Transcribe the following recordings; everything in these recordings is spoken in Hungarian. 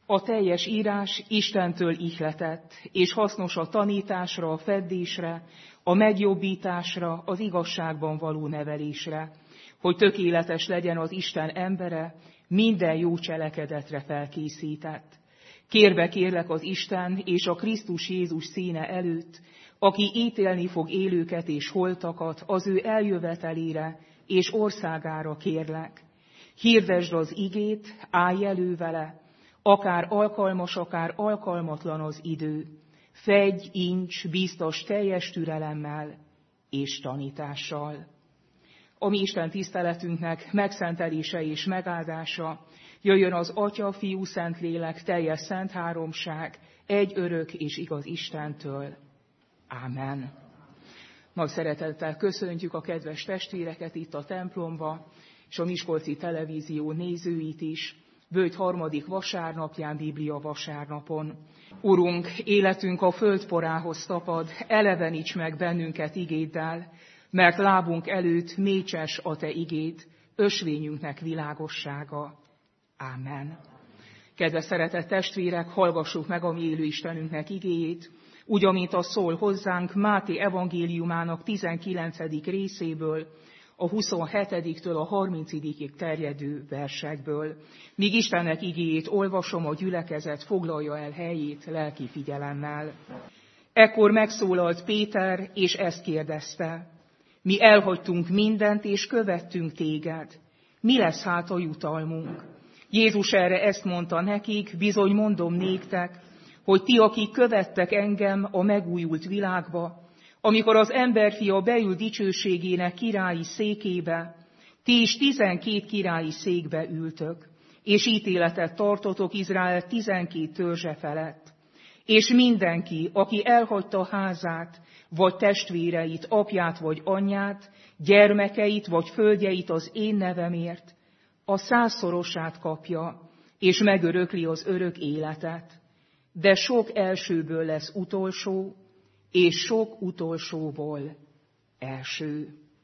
A teljes írás Istentől ihletett, és hasznos a tanításra, a feddésre, a megjobbításra, az igazságban való nevelésre, hogy tökéletes legyen az Isten embere, minden jó cselekedetre felkészített. Kérve kérlek az Isten és a Krisztus Jézus színe előtt, aki ítélni fog élőket és holtakat, az ő eljövetelére és országára kérlek. Hirdesd az igét, állj elő vele, akár alkalmas, akár alkalmatlan az idő. Fedj, incs, bíztas teljes türelemmel és tanítással. A mi Isten tiszteletünknek megszentelése és megáldása jöjjön az Atya, Fiú, Szentlélek, teljes szent háromság, egy örök és igaz Istentől. Ámen. Nagy szeretettel köszöntjük a kedves testvéreket itt a templomba, és a Miskolci Televízió nézőit is, bőjt 3. vasárnapján, Biblia vasárnapon. Urunk, életünk a földporához tapad, eleveníts meg bennünket igéddel, mert lábunk előtt mécses a te igéd, ösvényünknek világossága. Ámen. Kedves szeretett testvérek, hallgassuk meg a mi élő Istenünknek igéjét, úgy, amint az szól hozzánk Máté evangéliumának 19. részéből, a 27-től a 30-ig terjedő versekből. Míg Istennek igéjét olvasom, a gyülekezet foglalja el helyét lelki figyelemmel. Ekkor megszólalt Péter, és ezt kérdezte: mi elhagytunk mindent, és követtünk téged. Mi lesz hát a jutalmunk? Jézus erre ezt mondta nekik: bizony mondom néktek, hogy ti, akik követtek engem a megújult világba, amikor az emberfia beül dicsőségének királyi székébe, ti is 12 királyi székbe ültök, és ítéletet tartotok Izrael 12 törzse felett. És mindenki, aki elhagyta házát, vagy testvéreit, apját vagy anyját, gyermekeit vagy földjeit az én nevemért, a 100-szorosát kapja, és megörökli az örök életet. De sok elsőből lesz utolsó, és sok utolsóból első.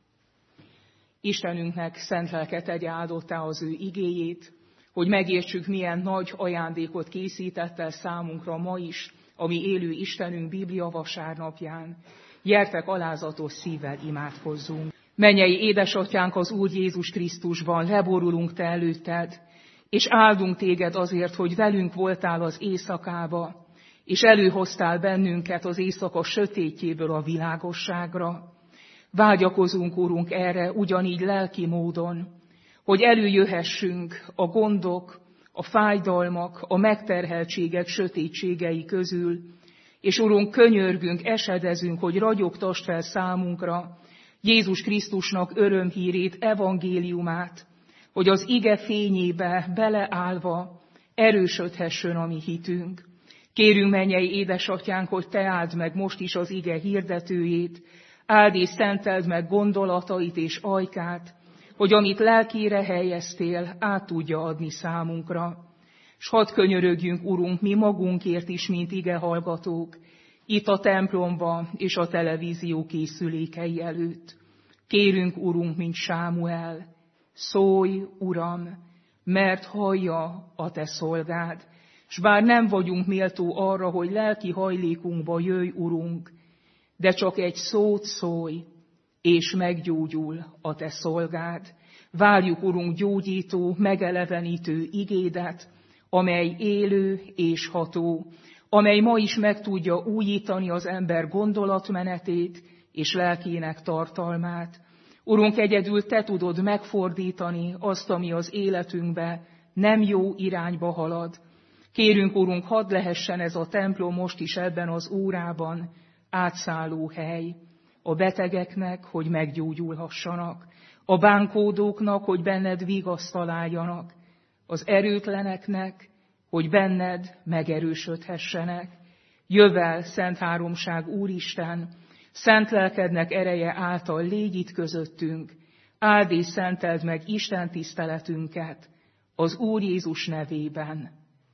Istenünknek szent lelke tegye áldottá az ő igéjét, hogy megértsük, milyen nagy ajándékot készített el számunkra ma is, a mi élő Istenünk Biblia vasárnapján. Gyertek, alázatos szívvel imádkozzunk. Mennyei édesatyánk az Úr Jézus Krisztusban, leborulunk te előtted, és áldunk téged azért, hogy velünk voltál az éjszakába, és előhoztál bennünket az éjszaka sötétjéből a világosságra. Vágyakozunk, Urunk, erre ugyanígy lelki módon, hogy előjöhessünk a gondok, a fájdalmak, a megterheltségek sötétségei közül, és Urunk, könyörgünk, esedezünk, hogy ragyogtasd fel számunkra Jézus Krisztusnak örömhírét, evangéliumát, hogy az ige fényébe beleállva erősödhessen a mi hitünk. Kérünk, mennyei édesatyánk, hogy te áld meg most is az ige hirdetőjét, áld és szenteld meg gondolatait és ajkát, hogy amit lelkére helyeztél, át tudja adni számunkra. S hadd könyörögjünk, Urunk, mi magunkért is, mint ige hallgatók, itt a templomba és a televízió készülékei előtt. Kérünk, Urunk, mint Sámuel, szólj, Uram, mert hallja a te szolgád, s bár nem vagyunk méltó arra, hogy lelki hajlékunkba jöjj, Urunk, de csak egy szót szólj, és meggyógyul a te szolgád. Várjuk, Urunk, gyógyító, megelevenítő igédet, amely élő és ható, amely ma is meg tudja újítani az ember gondolatmenetét és lelkének tartalmát. Urunk, egyedül te tudod megfordítani azt, ami az életünkbe nem jó irányba halad. Kérünk, Urunk, hadd lehessen ez a templom most is ebben az órában átszálló hely. A betegeknek, hogy meggyógyulhassanak, a bánkódóknak, hogy benned vigaszt találjanak, az erőtleneknek, hogy benned megerősödhessenek. Jöv el, Szent Háromság Úristen, szent lelkednek ereje által légy itt közöttünk, áld és szenteld meg Isten tiszteletünket az Úr Jézus nevében.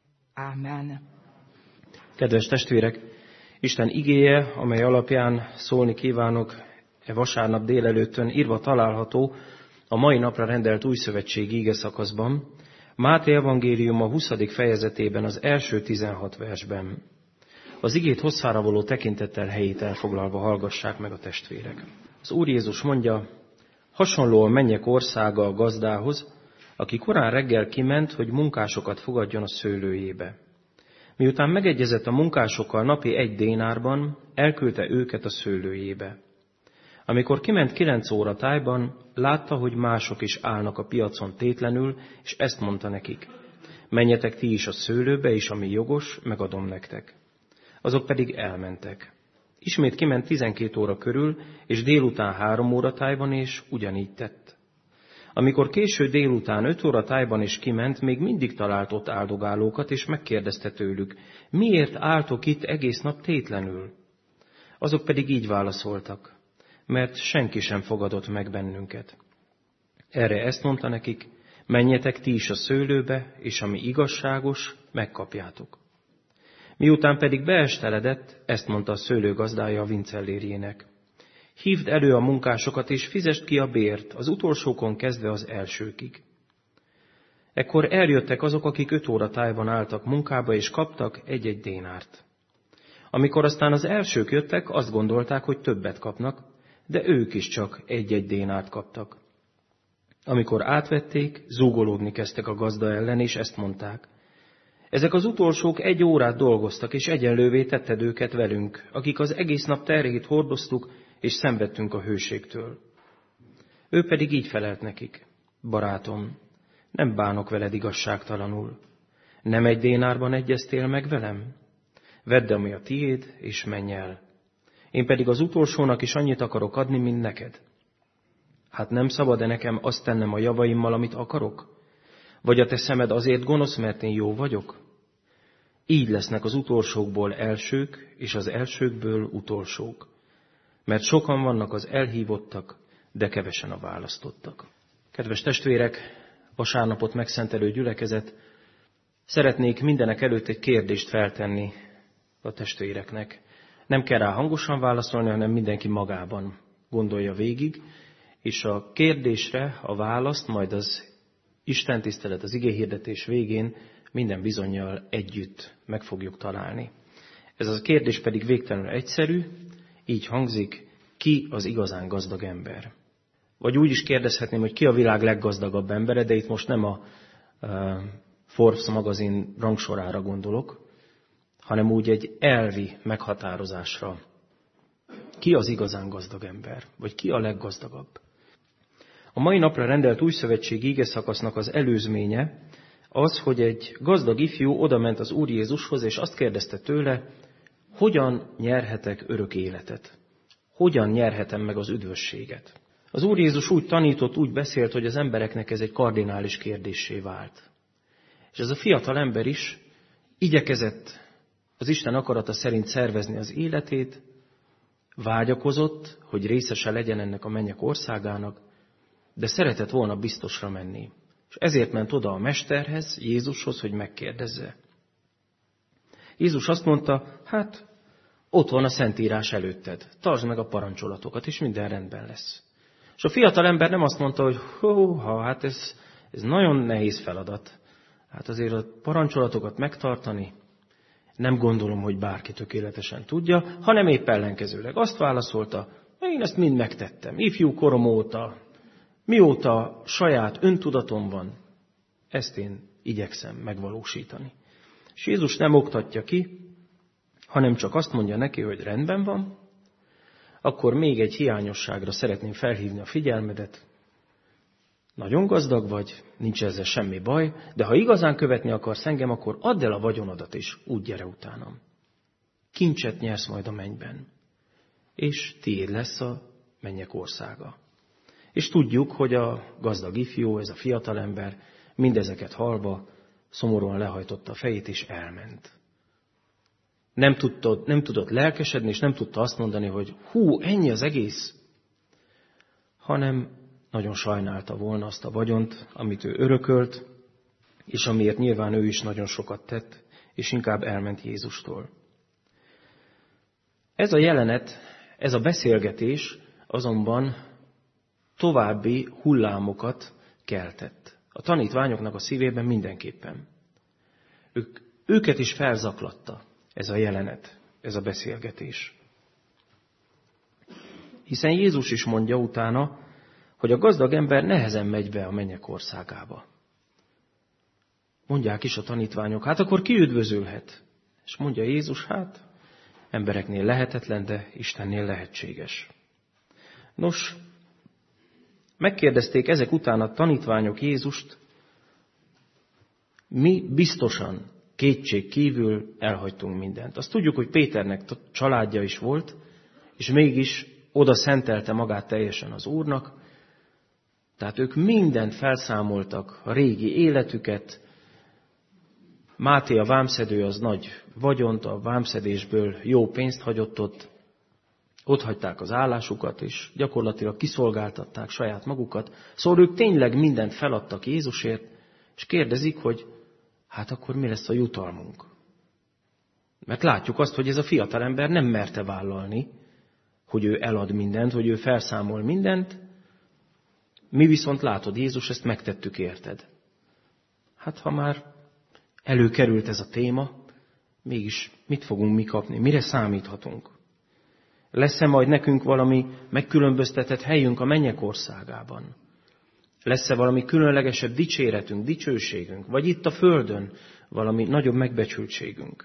Ámen. Kedves testvérek, Isten igéje, amely alapján szólni kívánok e vasárnap délelőttön, írva található a mai napra rendelt újszövetségi igeszakaszban, Máté evangéliuma 20. fejezetében az első 16 versben. Az igét hosszára való tekintettel helyét elfoglalva hallgassák meg a testvérek. Az Úr Jézus mondja, hasonló a mennyek országa a gazdához, aki korán reggel kiment, hogy munkásokat fogadjon a szőlőjébe. Miután megegyezett a munkásokkal napi 1 dénárban, elküldte őket a szőlőjébe. Amikor kiment 9 óra tájban, látta, hogy mások is állnak a piacon tétlenül, és ezt mondta nekik. Menjetek ti is a szőlőbe, és ami jogos, megadom nektek. Azok pedig elmentek. Ismét kiment 12 óra körül, és délután 3 óra tájban, és ugyanígy tett. Amikor késő délután 5 óra tájban is kiment, még mindig talált ott áldogálókat, és megkérdezte tőlük, miért álltok itt egész nap tétlenül? Azok pedig így válaszoltak, mert senki sem fogadott meg bennünket. Erre ezt mondta nekik, menjetek ti is a szőlőbe, és ami igazságos, megkapjátok. Miután pedig beesteledett, ezt mondta a szőlő gazdája a vincellérjének. Hívd elő a munkásokat, és fizest ki a bért, az utolsókon kezdve az elsőkig. Ekkor eljöttek azok, akik 5 óra tájban álltak munkába, és kaptak 1-1 dénárt. Amikor aztán az elsők jöttek, azt gondolták, hogy többet kapnak, de ők is csak 1-1 dénárt kaptak. Amikor átvették, zúgolódni kezdtek a gazda ellen, és ezt mondták. Ezek az utolsók 1 órát dolgoztak, és egyenlővé tetted őket velünk, akik az egész nap terhét hordoztuk, és szenvedtünk a hőségtől. Ő pedig így felelt nekik. Barátom, nem bánok veled igazságtalanul. Nem 1 dénárban egyeztél meg velem? Vedd, ami a tiéd, és menj el. Én pedig az utolsónak is annyit akarok adni, mint neked. Hát nem szabad-e nekem azt tennem a javaimmal, amit akarok? Vagy a te szemed azért gonosz, mert én jó vagyok? Így lesznek az utolsókból elsők, és az elsőkből utolsók. Mert sokan vannak az elhívottak, de kevesen a választottak. Kedves testvérek, vasárnapot megszentelő gyülekezet, szeretnék mindenek előtt egy kérdést feltenni a testvéreknek. Nem kell rá hangosan válaszolni, hanem mindenki magában gondolja végig, és a kérdésre a választ majd az istentisztelet, az igéhirdetés végén minden bizonnyal együtt meg fogjuk találni. Ez a kérdés pedig végtelenül egyszerű, így hangzik, ki az igazán gazdag ember? Vagy úgy is kérdezhetném, hogy ki a világ leggazdagabb embere, de itt most nem a Forbes magazin rangsorára gondolok, hanem úgy egy elvi meghatározásra. Ki az igazán gazdag ember? Vagy ki a leggazdagabb? A mai napra rendelt újszövetségi igeszakasznak az előzménye az, hogy egy gazdag ifjú odament az Úr Jézushoz, és azt kérdezte tőle, hogyan nyerhetek örök életet? Hogyan nyerhetem meg az üdvösséget? Az Úr Jézus úgy tanított, úgy beszélt, hogy az embereknek ez egy kardinális kérdéssé vált. És ez a fiatal ember is igyekezett az Isten akarata szerint szervezni az életét, vágyakozott, hogy részese legyen ennek a mennyek országának, de szeretett volna biztosra menni. És ezért ment oda a mesterhez, Jézushoz, hogy megkérdezze. Jézus azt mondta, hát ott van a Szentírás előtted, tartsd meg a parancsolatokat, és minden rendben lesz. És a fiatal ember nem azt mondta, hogy hát ez nagyon nehéz feladat. Hát azért a parancsolatokat megtartani, nem gondolom, hogy bárki tökéletesen tudja, hanem épp ellenkezőleg. Azt válaszolta, én ezt mind megtettem, ifjú korom óta, mióta saját öntudatom van, ezt én igyekszem megvalósítani. És Jézus nem oktatja ki, hanem csak azt mondja neki, hogy rendben van, akkor még egy hiányosságra szeretném felhívni a figyelmedet. Nagyon gazdag vagy, nincs ezzel semmi baj, de ha igazán követni akarsz engem, akkor add el a vagyonodat, és úgy gyere utánam. Kincset nyersz majd a mennyben, és tiéd lesz a mennyek országa. És tudjuk, hogy a gazdag ifjú, ez a fiatalember mindezeket hallva szomorúan lehajtotta a fejét, és elment. Nem tudott lelkesedni, és nem tudta azt mondani, hogy ennyi az egész, hanem nagyon sajnálta volna azt a vagyont, amit ő örökölt, és amiért nyilván ő is nagyon sokat tett, és inkább elment Jézustól. Ez a jelenet, ez a beszélgetés azonban további hullámokat keltett A tanítványoknak a szívében mindenképpen. Őket is felzaklatta ez a jelenet, ez a beszélgetés. Hiszen Jézus is mondja utána, hogy a gazdag ember nehezen megy be a mennyek országába. Mondják is a tanítványok, hát akkor ki üdvözülhet? És mondja Jézus, hát embereknél lehetetlen, de Istennél lehetséges. Nos, megkérdezték ezek után a tanítványok Jézust, mi biztosan kétség kívül elhagytunk mindent. Azt tudjuk, hogy Péternek családja is volt, és mégis oda szentelte magát teljesen az Úrnak. Tehát ők mindent felszámoltak, a régi életüket. Máté a vámszedő az nagy vagyont, a vámszedésből jó pénzt hagyott ott. Ott hagyták az állásukat, és gyakorlatilag kiszolgáltatták saját magukat. Szóval ők tényleg mindent feladtak Jézusért, és kérdezik, hogy hát akkor mi lesz a jutalmunk? Mert látjuk azt, hogy ez a fiatalember nem merte vállalni, hogy ő elad mindent, hogy ő felszámol mindent. Mi viszont látod, Jézus, ezt megtettük érted. Hát ha már előkerült ez a téma, mégis mit fogunk mi kapni? Mire számíthatunk? Lesz-e majd nekünk valami megkülönböztetett helyünk a mennyek országában? Lesz-e valami különlegesebb dicséretünk, dicsőségünk? Vagy itt a földön valami nagyobb megbecsültségünk?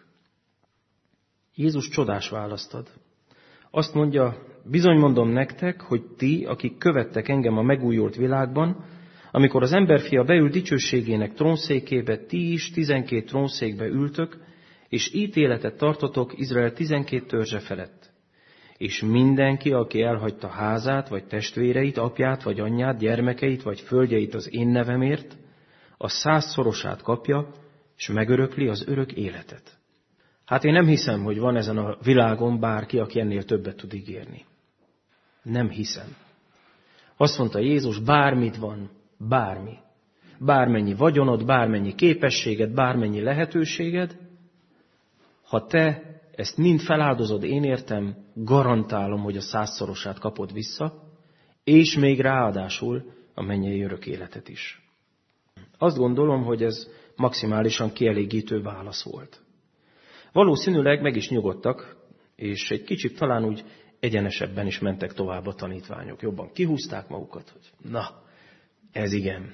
Jézus csodás választ ad. Azt mondja, bizony mondom nektek, hogy ti, akik követtek engem a megújult világban, amikor az emberfia beül dicsőségének trónszékébe, ti is 12 trónszékbe ültök, és ítéletet tartotok Izrael 12 törzse felett. És mindenki, aki elhagyta házát, vagy testvéreit, apját, vagy anyját, gyermekeit, vagy földjeit az én nevemért, a 100-szorosát kapja, és megörökli az örök életet. Hát én nem hiszem, hogy van ezen a világon bárki, aki ennél többet tud ígérni. Nem hiszem. Azt mondta Jézus, bármit van, bármi. Bármennyi vagyonod, bármennyi képességed, bármennyi lehetőséged, ha te ezt mind feláldozod, én értem, garantálom, hogy a 100-szorosát kapod vissza, és még ráadásul a mennyei örök életet is. Azt gondolom, hogy ez maximálisan kielégítő válasz volt. Valószínűleg meg is nyugodtak, és egy kicsit talán úgy egyenesebben is mentek tovább a tanítványok. Jobban kihúzták magukat, hogy na, ez igen.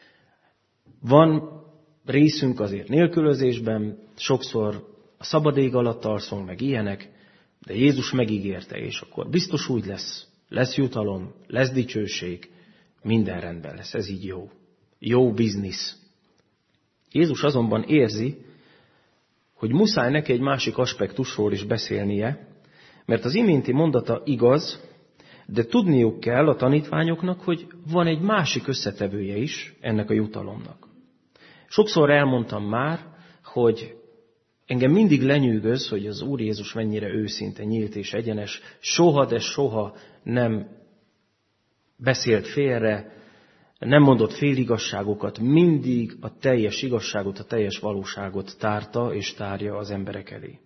Van részünk azért nélkülözésben, sokszor a szabad ég alatt alszunk, meg ilyenek, de Jézus megígérte, és akkor biztos úgy lesz. Lesz jutalom, lesz dicsőség, minden rendben lesz, ez így jó. Jó biznisz. Jézus azonban érzi, hogy muszáj neki egy másik aspektusról is beszélnie, mert az iménti mondata igaz, de tudniuk kell a tanítványoknak, hogy van egy másik összetevője is ennek a jutalomnak. Sokszor elmondtam már, hogy engem mindig lenyűgöz, hogy az Úr Jézus mennyire őszinte, nyílt és egyenes, soha, de soha nem beszélt félre, nem mondott féligasságokat, mindig a teljes igazságot, a teljes valóságot tárta és tárja az emberek elé.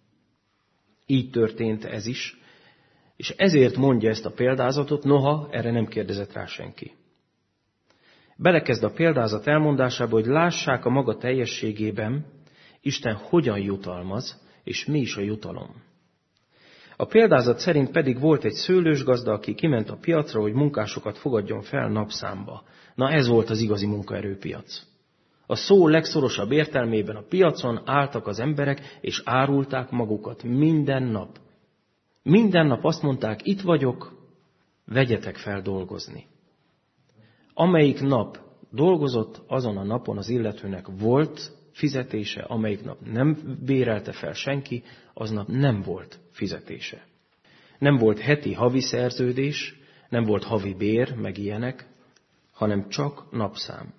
Így történt ez is, és ezért mondja ezt a példázatot, noha erre nem kérdezett rá senki. Belekezd a példázat elmondásába, hogy lássák a maga teljességében, Isten hogyan jutalmaz, és mi is a jutalom. A példázat szerint pedig volt egy szőlősgazda, aki kiment a piacra, hogy munkásokat fogadjon fel napszámba. Na ez volt az igazi munkaerőpiac. A szó legszorosabb értelmében a piacon álltak az emberek, és árulták magukat minden nap. Minden nap azt mondták, itt vagyok, vegyetek fel dolgozni. Amelyik nap dolgozott, azon a napon az illetőnek volt fizetése, amelyik nap nem bérelte fel senki, aznap nem volt fizetése. Nem volt heti, havi szerződés, nem volt havi bér, meg ilyenek, hanem csak napszám.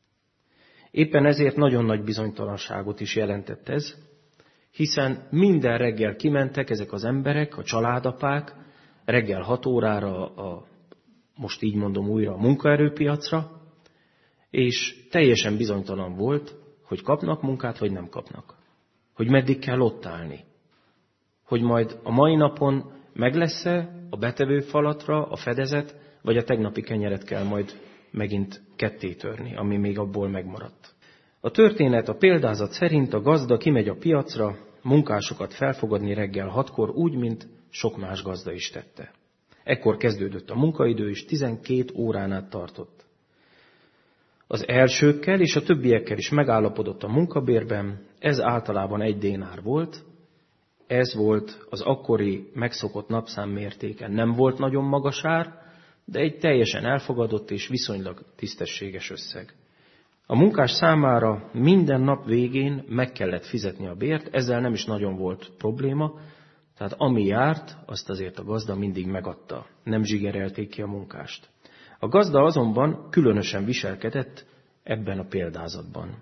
Éppen ezért nagyon nagy bizonytalanságot is jelentett ez, hiszen minden reggel kimentek ezek az emberek, a családapák, reggel 6 órára, most így mondom újra, a munkaerőpiacra, és teljesen bizonytalan volt, hogy kapnak munkát, vagy nem kapnak. Hogy meddig kell ott állni. Hogy majd a mai napon meg lesz-e a betevőfalatra a fedezet, vagy a tegnapi kenyeret kell majd megint ketté törni, ami még abból megmaradt. A történet, a példázat szerint a gazda kimegy a piacra, munkásokat felfogadni reggel 6-kor, úgy, mint sok más gazda is tette. Ekkor kezdődött a munkaidő, és 12 órán át tartott. Az elsőkkel és a többiekkel is megállapodott a munkabérben, ez általában 1 dénár volt, ez volt az akkori megszokott napszám mértéke. Nem volt nagyon magas ár, de egy teljesen elfogadott és viszonylag tisztességes összeg. A munkás számára minden nap végén meg kellett fizetni a bért, ezzel nem is nagyon volt probléma, tehát ami járt, azt azért a gazda mindig megadta, nem zsigerelték ki a munkást. A gazda azonban különösen viselkedett ebben a példázatban.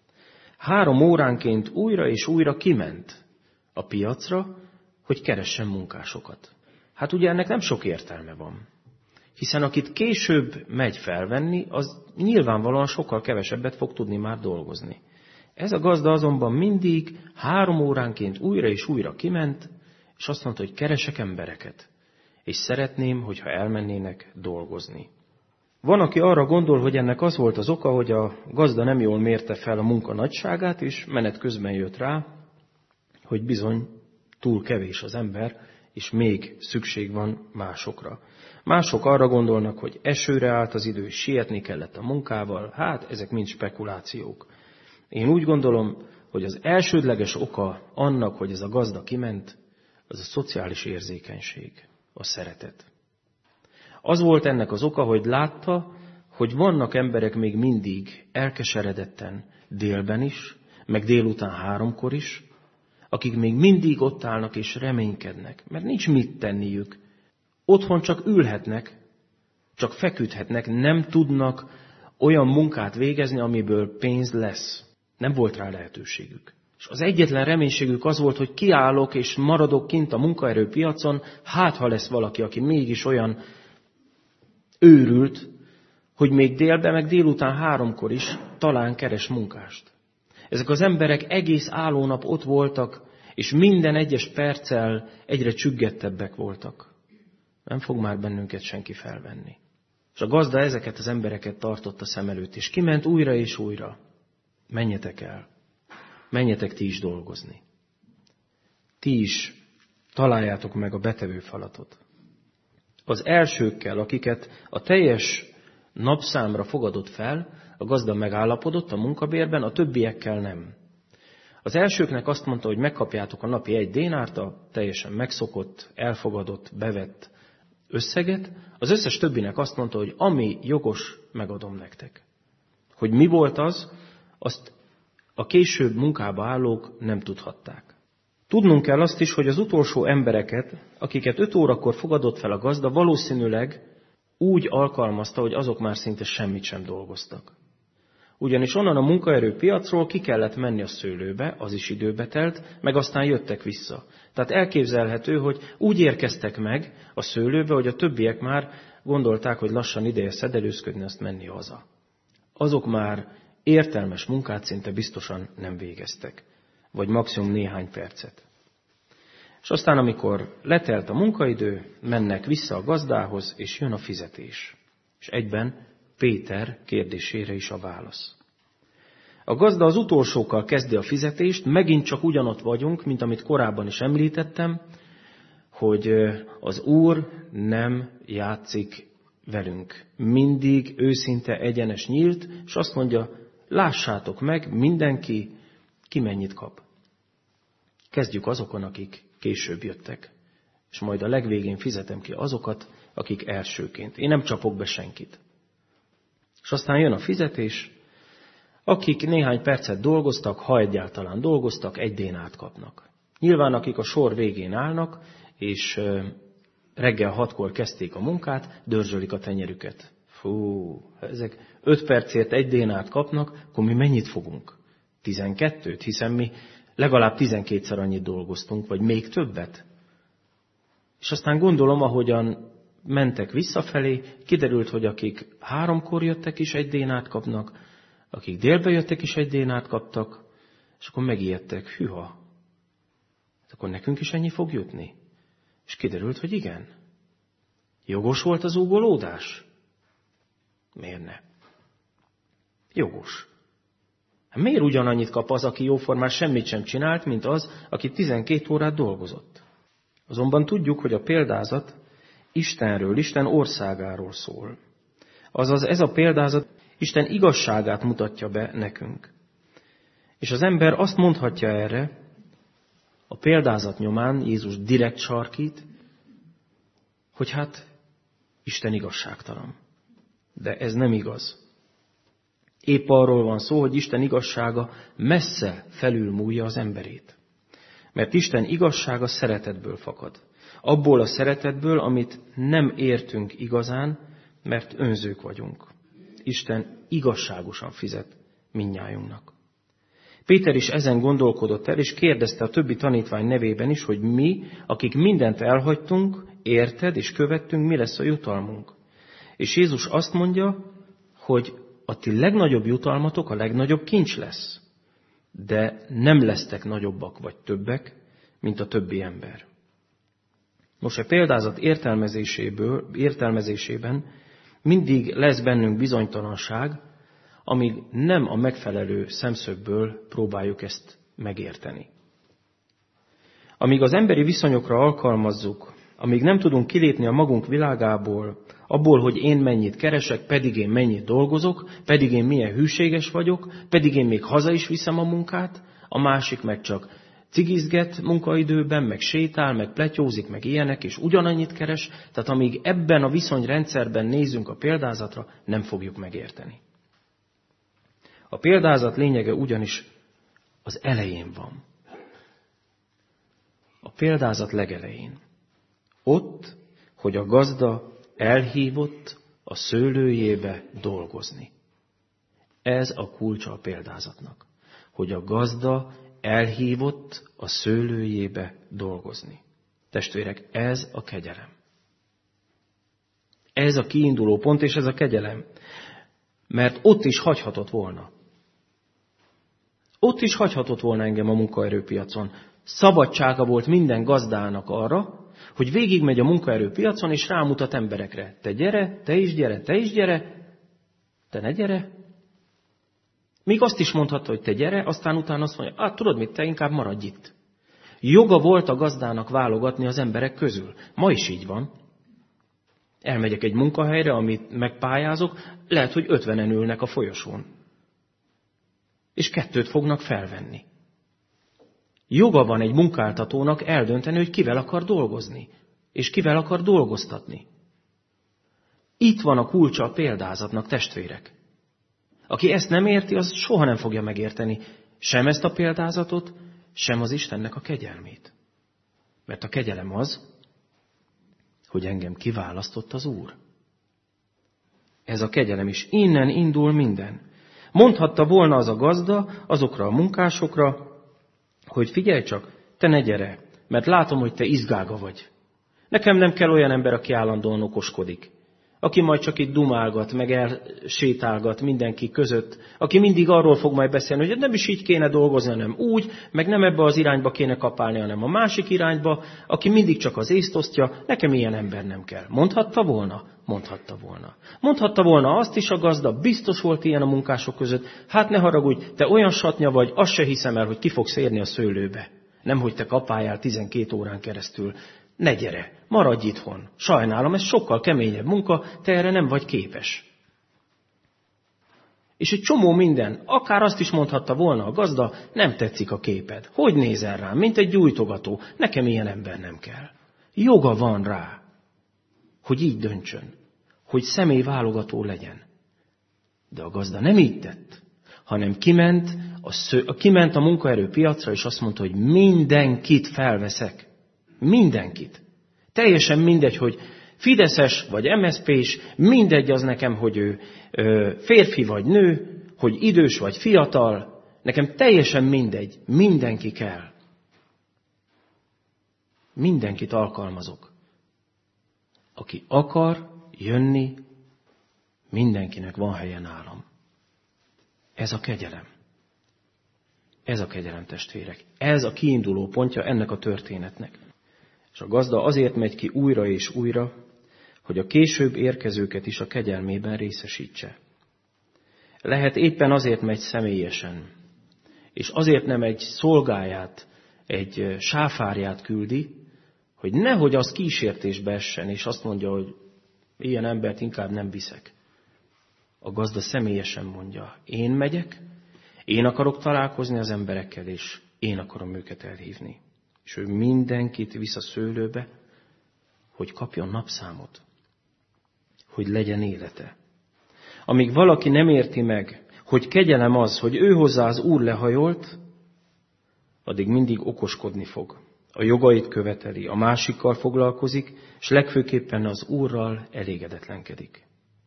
3 óránként újra és újra kiment a piacra, hogy keressen munkásokat. Hát ugye ennek nem sok értelme van. Hiszen akit később megy felvenni, az nyilvánvalóan sokkal kevesebbet fog tudni már dolgozni. Ez a gazda azonban mindig 3 óránként újra és újra kiment, és azt mondta, hogy keresek embereket, és szeretném, hogyha elmennének dolgozni. Van, aki arra gondol, hogy ennek az volt az oka, hogy a gazda nem jól mérte fel a munka nagyságát, és menet közben jött rá, hogy bizony túl kevés az ember, és még szükség van másokra. Mások arra gondolnak, hogy esőre állt az idő, és sietni kellett a munkával, hát ezek mind spekulációk. Én úgy gondolom, hogy az elsődleges oka annak, hogy ez a gazda kiment, az a szociális érzékenység, a szeretet. Az volt ennek az oka, hogy látta, hogy vannak emberek még mindig elkeseredetten délben is, meg délután 3-kor is, akik még mindig ott állnak és reménykednek, mert nincs mit tenniük. Otthon csak ülhetnek, csak feküdhetnek, nem tudnak olyan munkát végezni, amiből pénz lesz. Nem volt rá lehetőségük. És az egyetlen reménységük az volt, hogy kiállok és maradok kint a munkaerőpiacon, hát ha lesz valaki, aki mégis olyan őrült, hogy még délben, meg délután 3-kor is talán keres munkást. Ezek az emberek egész állónap ott voltak, és minden egyes perccel egyre csüggettebbek voltak. Nem fog már bennünket senki felvenni. És a gazda ezeket az embereket tartotta szem előtt, és kiment újra és újra. Menjetek el. Menjetek ti is dolgozni. Ti is találjátok meg a betevő falatot. Az elsőkkel, akiket a teljes napszámra fogadott fel, a gazda megállapodott a munkabérben, a többiekkel nem. Az elsőknek azt mondta, hogy megkapjátok a napi 1 dénárt, a teljesen megszokott, elfogadott, bevett összeget. Az összes többinek azt mondta, hogy ami jogos, megadom nektek. Hogy mi volt az, azt a később munkába állók nem tudhatták. Tudnunk kell azt is, hogy az utolsó embereket, akiket 5 órakor fogadott fel a gazda, valószínűleg úgy alkalmazta, hogy azok már szinte semmit sem dolgoztak. Ugyanis onnan a munkaerőpiacról ki kellett menni a szőlőbe, az is időbe telt, meg aztán jöttek vissza. Tehát elképzelhető, hogy úgy érkeztek meg a szőlőbe, hogy a többiek már gondolták, hogy lassan ideje szedelőzködni, azt menni haza. Azok már értelmes munkát szinte biztosan nem végeztek, vagy maximum néhány percet. És aztán, amikor letelt a munkaidő, mennek vissza a gazdához, és jön a fizetés. És egyben Péter kérdésére is a válasz. A gazda az utolsókkal kezdi a fizetést, megint csak ugyanott vagyunk, mint amit korábban is említettem, hogy az Úr nem játszik velünk. Mindig őszinte, egyenes, nyílt, és azt mondja, lássátok meg mindenki, ki mennyit kap. Kezdjük azokon, akik később jöttek, és majd a legvégén fizetem ki azokat, akik elsőként. Én nem csapok be senkit. És aztán jön a fizetés, akik néhány percet dolgoztak, ha egyáltalán dolgoztak, 1 dénárt kapnak. Nyilván akik a sor végén állnak, és reggel 6-kor kezdték a munkát, dörzsölik a tenyerüket. Fú, ezek 5 percért 1 dénárt kapnak, akkor mi mennyit fogunk? 12-t? Hiszen mi legalább 12-szer annyit dolgoztunk, vagy még többet. És aztán gondolom, ahogyan mentek visszafelé, kiderült, hogy akik 3-kor jöttek is 1 dénárt kapnak, akik délbe jöttek is 1 dénárt kaptak, és akkor megijedtek, hűha, akkor nekünk is ennyi fog jutni? És kiderült, hogy igen. Jogos volt az ógolódás? Miért ne? Jogos. Miért ugyanannyit kap az, aki jóformán semmit sem csinált, mint az, aki 12 órát dolgozott? Azonban tudjuk, hogy a példázat Istenről, Isten országáról szól. Azaz ez a példázat Isten igazságát mutatja be nekünk. És az ember azt mondhatja erre, a példázat nyomán Jézus direkt sarkít, hogy hát Isten igazságtalan. De ez nem igaz. Épp arról van szó, hogy Isten igazsága messze felülmúlja az emberét. Mert Isten igazsága szeretetből fakad. Abból a szeretetből, amit nem értünk igazán, mert önzők vagyunk. Isten igazságosan fizet mindnyájunknak. Péter is ezen gondolkodott el, és kérdezte a többi tanítvány nevében is, hogy mi, akik mindent elhagytunk, érted és követtünk, mi lesz a jutalmunk. És Jézus azt mondja, hogy a ti legnagyobb jutalmatok a legnagyobb kincs lesz. De nem lesztek nagyobbak vagy többek, mint a többi ember. Most a példázat értelmezésében mindig lesz bennünk bizonytalanság, amíg nem a megfelelő szemszögből próbáljuk ezt megérteni. Amíg az emberi viszonyokra alkalmazzuk, amíg nem tudunk kilépni a magunk világából, abból, hogy én mennyit keresek, pedig én mennyit dolgozok, pedig én milyen hűséges vagyok, pedig én még haza is viszem a munkát, a másik meg csak cigizget munkaidőben, meg sétál, meg pletyózik, meg ilyenek, és ugyanannyit keres, tehát amíg ebben a viszonyrendszerben nézzünk a példázatra, nem fogjuk megérteni. A példázat lényege ugyanis az elején van. A példázat legelején. Ott, hogy a gazda elhívott a szőlőjébe dolgozni. Ez a kulcsa a példázatnak. Hogy a gazda elhívott a szőlőjébe dolgozni. Testvérek, ez a kegyelem. Ez a kiinduló pont, és ez a kegyelem. Mert ott is hagyhatott volna. Ott is hagyhatott volna engem a munkaerőpiacon. Szabadsága volt minden gazdának arra, hogy végigmegy a munkaerőpiacon, és rámutat emberekre. Te gyere, te is gyere, te is gyere, te ne gyere. Még azt is mondhatta, hogy te gyere, aztán utána azt mondja, tudod mit, te inkább maradj itt. Joga volt a gazdának válogatni az emberek közül. Ma is így van. Elmegyek egy munkahelyre, amit megpályázok, lehet, hogy 50-en ülnek a folyosón. És 2 fognak felvenni. Joga van egy munkáltatónak eldönteni, hogy kivel akar dolgozni, és kivel akar dolgoztatni. Itt van a kulcsa a példázatnak, testvérek. Aki ezt nem érti, az soha nem fogja megérteni sem ezt a példázatot, sem az Istennek a kegyelmét. Mert a kegyelem az, hogy engem kiválasztott az Úr. Ez a kegyelem is. Innen indul minden. Mondhatta volna az a gazda azokra a munkásokra, hogy figyelj csak, te ne gyere, mert látom, hogy te izgága vagy. Nekem nem kell olyan ember, aki állandóan okoskodik. Aki majd csak itt dumálgat, meg elsétálgat mindenki között, aki mindig arról fog majd beszélni, hogy nem is így kéne dolgozni, hanem úgy, meg nem ebbe az irányba kéne kapálni, hanem a másik irányba, aki mindig csak az észt osztja, nekem ilyen ember nem kell. Mondhatta volna? Mondhatta volna. Mondhatta volna azt is a gazda, biztos volt ilyen a munkások között, hát ne haragudj, te olyan satnya vagy, azt se hiszem el, hogy ki fogsz érni a szőlőbe. Nem, hogy te kapáljál 12 órán keresztül. Ne gyere, maradj itthon. Sajnálom, ez sokkal keményebb munka, te erre nem vagy képes. És egy csomó minden, akár azt is mondhatta volna a gazda, nem tetszik a képed. Hogy nézel rám, mint egy gyújtogató, nekem ilyen ember nem kell. Joga van rá, hogy így döntsön, hogy személyválogató legyen. De a gazda nem így tett, hanem kiment a munkaerőpiacra, és azt mondta, hogy mindenkit felveszek. Mindenkit. Teljesen mindegy, hogy fideszes vagy MSZP-s, mindegy az nekem, hogy ő férfi vagy nő, hogy idős vagy fiatal, nekem teljesen mindegy, mindenki kell. Mindenkit alkalmazok. Aki akar jönni, mindenkinek van helye nálam. Ez a kegyelem. Ez a kegyelem, testvérek. Ez a kiinduló pontja ennek a történetnek. És a gazda azért megy ki újra és újra, hogy a később érkezőket is a kegyelmében részesítse. Lehet éppen azért megy személyesen, és azért nem egy szolgáját, egy sáfárját küldi, hogy nehogy az kísértésbe essen, és azt mondja, hogy ilyen embert inkább nem viszek. A gazda személyesen mondja, én megyek, én akarok találkozni az emberekkel, és én akarom őket elhívni. És ő mindenkit visz a szőlőbe, hogy kapjon napszámot, hogy legyen élete. Amíg valaki nem érti meg, hogy kegyelem az, hogy ő hozzá az Úr lehajolt, addig mindig okoskodni fog. A jogait követeli, a másikkal foglalkozik, és legfőképpen az Úrral elégedetlenkedik.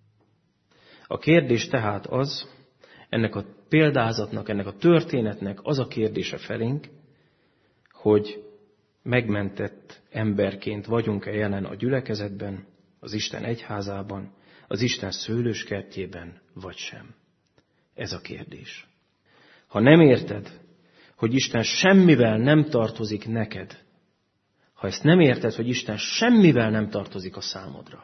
A kérdés tehát az, ennek a példázatnak, ennek a történetnek az a kérdése felénk, hogy megmentett emberként vagyunk-e jelen a gyülekezetben, az Isten egyházában, az Isten szőlőskertjében, vagy sem. Ez a kérdés. Ha nem érted, hogy Isten semmivel nem tartozik neked, ha ezt nem érted, hogy Isten semmivel nem tartozik a számodra,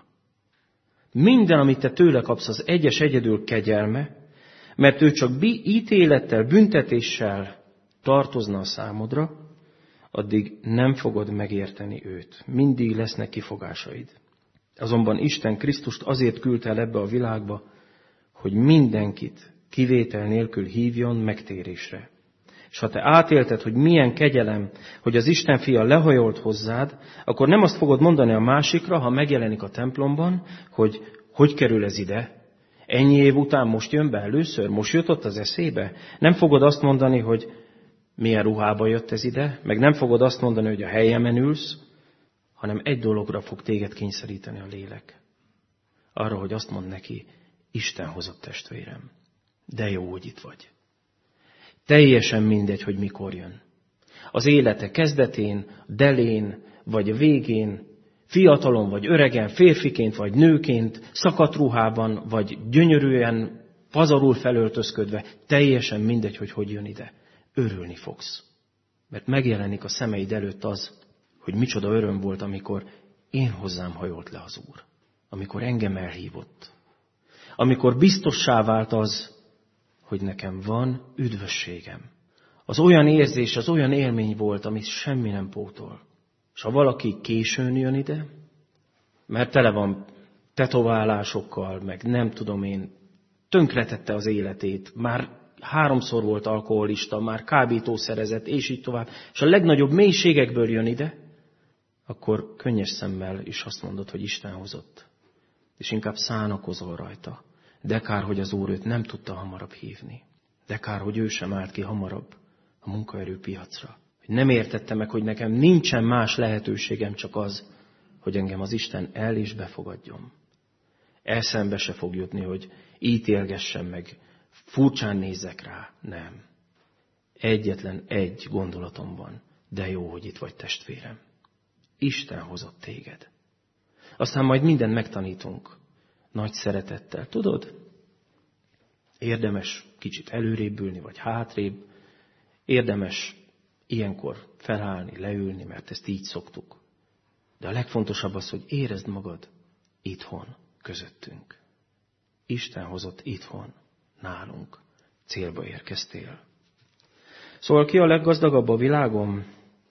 minden, amit te tőle kapsz, az egyedül kegyelme, mert ő csak ítélettel, büntetéssel tartozna a számodra, addig nem fogod megérteni őt. Mindig lesznek kifogásaid. Azonban Isten Krisztust azért küldte el ebbe a világba, hogy mindenkit kivétel nélkül hívjon megtérésre. És ha te átélted, hogy milyen kegyelem, hogy az Isten fia lehajolt hozzád, akkor nem azt fogod mondani a másikra, ha megjelenik a templomban, hogy kerül ez ide? Ennyi év után most jön be először? Most jutott az eszébe? Nem fogod azt mondani, hogy milyen ruhába jött ez ide, meg nem fogod azt mondani, hogy a helyemen ülsz, hanem egy dologra fog téged kényszeríteni a lélek. Arra, hogy azt mond neki, Isten hozott testvérem. De jó, hogy itt vagy. Teljesen mindegy, hogy mikor jön. Az élete kezdetén, delén, vagy végén, fiatalon, vagy öregen, férfiként, vagy nőként, szakadt ruhában, vagy gyönyörűen, pazarul felöltözködve, teljesen mindegy, hogy jön ide. Örülni fogsz. Mert megjelenik a szemeid előtt az, hogy micsoda öröm volt, amikor én hozzám hajolt le az Úr. Amikor engem elhívott. Amikor biztossá vált az, hogy nekem van üdvösségem. Az olyan érzés, az olyan élmény volt, amit semmi nem pótol. És ha valaki későn jön ide, mert tele van tetoválásokkal, meg nem tudom én, tönkretette az életét, már 3-szor volt alkoholista, már kábítószerezett, és így tovább, és a legnagyobb mélységekből jön ide, akkor könnyes szemmel is azt mondod, hogy Isten hozott. És inkább szánakozol rajta. De kár, hogy az Úr őt nem tudta hamarabb hívni. De kár, hogy ő sem állt ki hamarabb a munkaerőpiacra. Nem értette meg, hogy nekem nincsen más lehetőségem, csak az, hogy engem az Isten el és befogadjon. Eszembe se fog jutni, hogy ítélgessem meg, furcsán nézzek rá. Nem. Egyetlen egy gondolatom van. De jó, hogy itt vagy, testvérem. Isten hozott téged. Aztán majd mindent megtanítunk. Nagy szeretettel. Tudod? Érdemes kicsit előrébb ülni, vagy hátrébb. Érdemes ilyenkor felállni, leülni, mert ezt így szoktuk. De a legfontosabb az, hogy érezd magad itthon, közöttünk. Isten hozott itthon, nálunk. Célba érkeztél. Szóval ki a leggazdagabb a világon?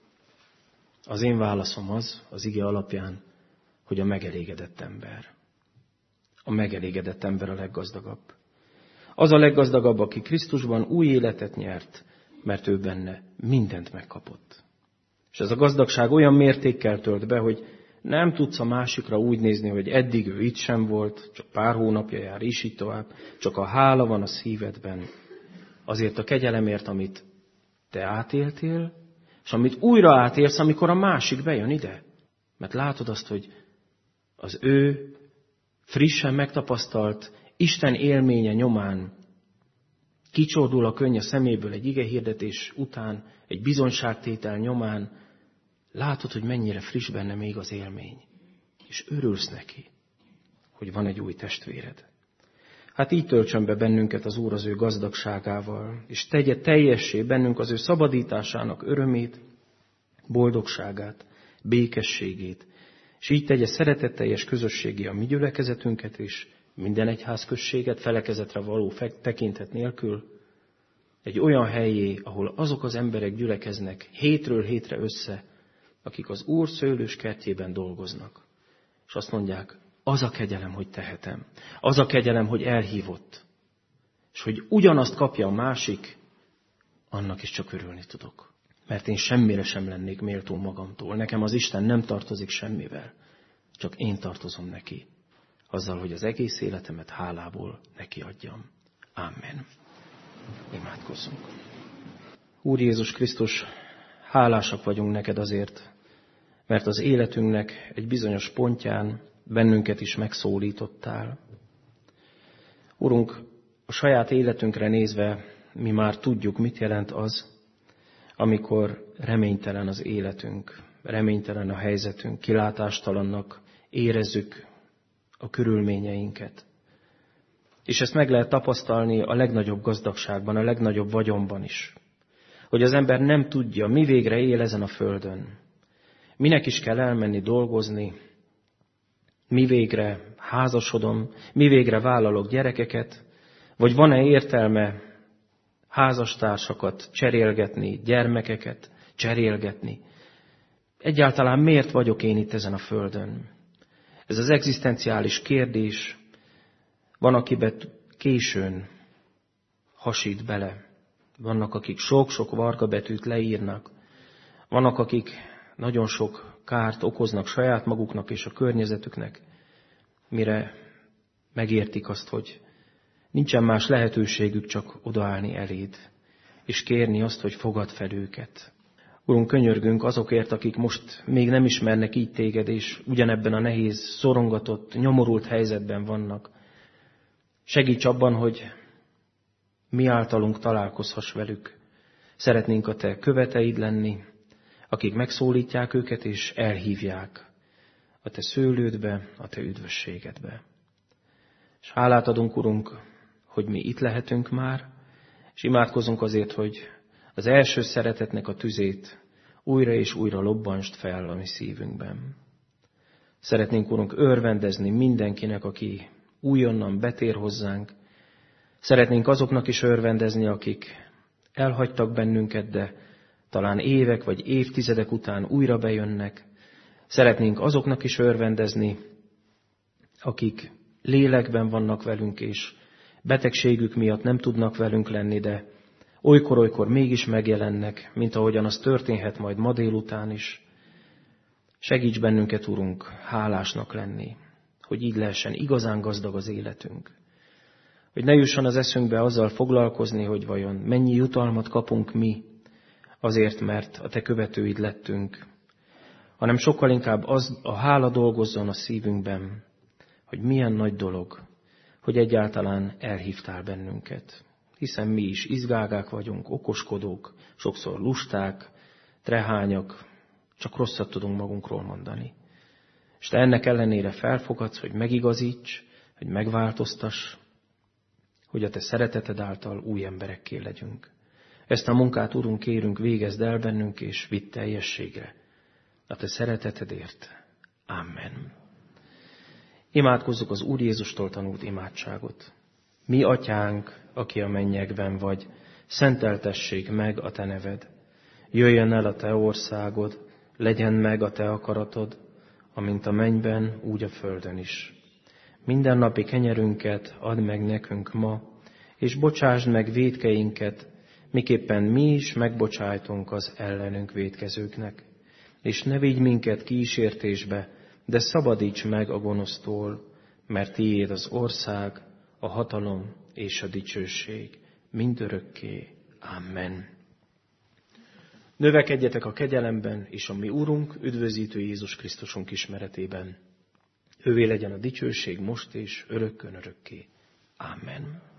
Az én válaszom az ige alapján, hogy a megelégedett ember. A megelégedett ember a leggazdagabb. Az a leggazdagabb, aki Krisztusban új életet nyert, mert ő benne mindent megkapott. És ez a gazdagság olyan mértékkel tölt be, hogy nem tudsz a másikra úgy nézni, hogy eddig ő itt sem volt, csak pár hónapja jár, és így tovább. Csak a hála van a szívedben. Azért a kegyelemért, amit te átéltél, és amit újra átélsz, amikor a másik bejön ide. Mert látod azt, hogy az ő frissen megtapasztalt Isten élménye nyomán kicsordul a könny a szeméből egy igehirdetés után, egy bizonyságtétel nyomán, látod, hogy mennyire friss benne még az élmény. És örülsz neki, hogy van egy új testvéred. Hát így töltsön be bennünket az Úr az ő gazdagságával, és tegye teljessé bennünk az ő szabadításának örömét, boldogságát, békességét, És így tegye szeretetteljes közösségi a mi gyülekezetünket és minden egyházközséget felekezetre való tekintet nélkül egy olyan helyé, ahol azok az emberek gyülekeznek hétről hétre össze, akik az Úr szőlős kertjében dolgoznak. És azt mondják, az a kegyelem, hogy tehetem. Az a kegyelem, hogy elhívott. És hogy ugyanazt kapja a másik, annak is csak örülni tudok. Mert én semmire sem lennék méltó magamtól. Nekem az Isten nem tartozik semmivel. Csak én tartozom neki. Azzal, hogy az egész életemet hálából neki adjam. Amen. Imádkozzunk. Úr Jézus Krisztus, hálásak vagyunk neked azért, mert az életünknek egy bizonyos pontján bennünket is megszólítottál. Urunk, a saját életünkre nézve mi már tudjuk, mit jelent az, amikor reménytelen az életünk, reménytelen a helyzetünk, kilátástalannak érezzük a körülményeinket. És ezt meg lehet tapasztalni a legnagyobb gazdagságban, a legnagyobb vagyonban is. Hogy az ember nem tudja, mi végre él ezen a földön. Minek is kell elmenni dolgozni, mi végre házasodom, mi végre vállalok gyerekeket, vagy van-e értelme házastársakat cserélgetni, gyermekeket cserélgetni. Egyáltalán miért vagyok én itt ezen a földön? Ez az egzisztenciális kérdés van, akiben későn hasít bele. Vannak, akik sok-sok varga betűt leírnak. Vannak, akik nagyon sok kárt okoznak saját maguknak és a környezetüknek, mire megértik azt, hogy nincsen más lehetőségük, csak odaállni eléd, és kérni azt, hogy fogadd fel őket. Urunk, könyörgünk azokért, akik most még nem ismernek így téged, és ugyanebben a nehéz, szorongatott, nyomorult helyzetben vannak. Segíts abban, hogy mi általunk találkozhass velük. Szeretnénk a te követeid lenni, akik megszólítják őket és elhívják a te szőlődbe, a te üdvösségedbe. És hálát adunk, Urunk, hogy mi itt lehetünk már, és imádkozunk azért, hogy az első szeretetnek a tüzét újra és újra lobbansd fel a mi szívünkben. Szeretnénk, Urunk, örvendezni mindenkinek, aki újonnan betér hozzánk. Szeretnénk azoknak is örvendezni, akik elhagytak bennünket, de talán évek vagy évtizedek után újra bejönnek. Szeretnénk azoknak is örvendezni, akik lélekben vannak velünk, és betegségük miatt nem tudnak velünk lenni, de olykor-olykor mégis megjelennek, mint ahogyan az történhet majd ma délután is. Segíts bennünket, Urunk, hálásnak lenni, hogy így lehessen igazán gazdag az életünk. Hogy ne jusson az eszünkbe azzal foglalkozni, hogy vajon mennyi jutalmat kapunk mi, azért, mert a te követőid lettünk, hanem sokkal inkább az a hála dolgozzon a szívünkben, hogy milyen nagy dolog, hogy egyáltalán elhívtál bennünket. Hiszen mi is izgágák vagyunk, okoskodók, sokszor lusták, trehányak, csak rosszat tudunk magunkról mondani. És te ennek ellenére felfogadsz, hogy megigazíts, hogy megváltoztass, hogy a te szereteted által új emberekké legyünk. Ezt a munkát, Urunk, kérünk, végezd el bennünk, és vidd teljességre. A te szeretetedért. Amen. Imádkozzuk az Úr Jézustól tanult imádságot. Mi atyánk, aki a mennyekben vagy, szenteltessék meg a te neved. Jöjjön el a te országod, legyen meg a te akaratod, amint a mennyben, úgy a földön is. Mindennapi kenyerünket add meg nekünk ma, és bocsásd meg vétkeinket, miképpen mi is megbocsájtunk az ellenünk vétkezőknek. És ne vigy minket kísértésbe, de szabadíts meg a gonosztól, mert tiéd az ország, a hatalom és a dicsőség mindörökké. Amen. Növekedjetek a kegyelemben, és a mi Urunk, üdvözítő Jézus Krisztusunk ismeretében. Ővé legyen a dicsőség most és örökkön örökké. Amen.